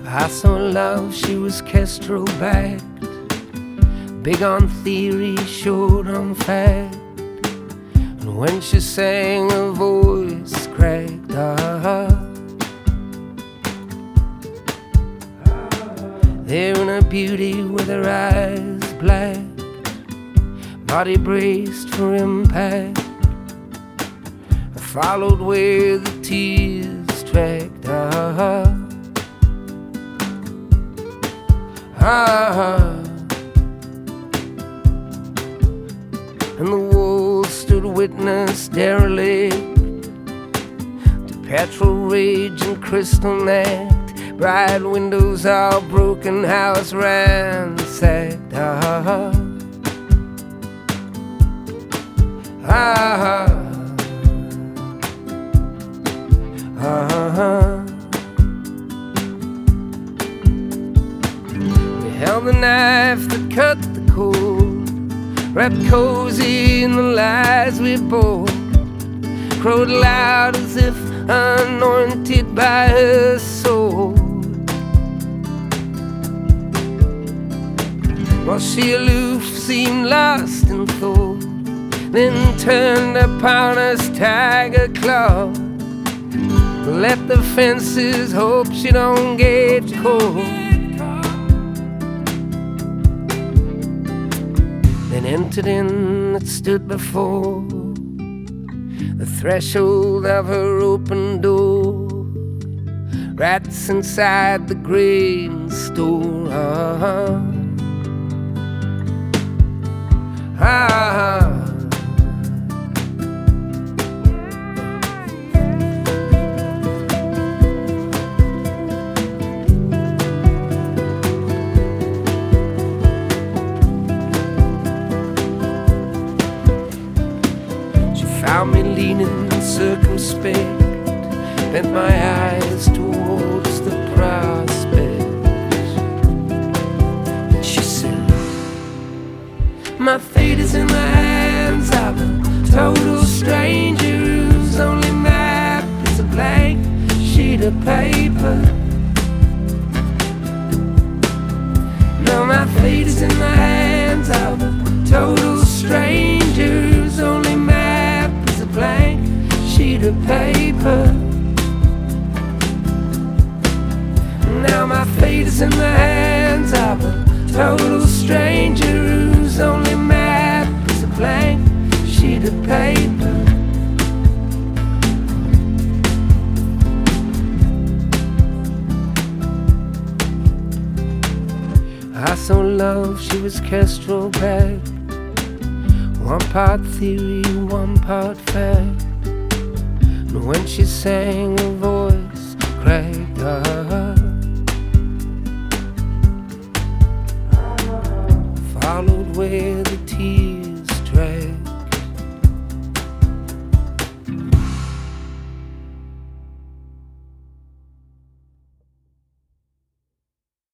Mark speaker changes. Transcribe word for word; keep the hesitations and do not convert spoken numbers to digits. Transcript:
Speaker 1: I saw love, she was Kestrel backed, big on theory, short on fact. And when she sang, her voice cracked up. There in her beauty with her eyes black, body braced for impact, I followed where the tears tracked up. Ah, and the walls stood witness derelict to petrol rage and crystal necked, bright windows all broken, house ransacked. Ah, ah, ah. We held the knife that cut the cord, wrapped cozy in the lies we bore, crowed loud as if anointed by her sword. While she aloof seemed lost in thought, then turned upon us tiger claw. Let the fences hope she don't get caught. Then entered in that stood before the threshold of her open door, rats inside the grain store. Ah, ah. Found me leaning circumspect, bent my eyes towards the prospect. And she said, my fate is in the hands of a total stranger whose only map is a blank sheet of paper. Now my fate is in the hands of a total stranger whose only map is a blank sheet of paper. Now my fate is in the hands of a total stranger whose only map is a blank sheet of paper. I saw love, she was Kestrel backed, one part theory, one part fact. And when she sang, her voice cracked up. Followed where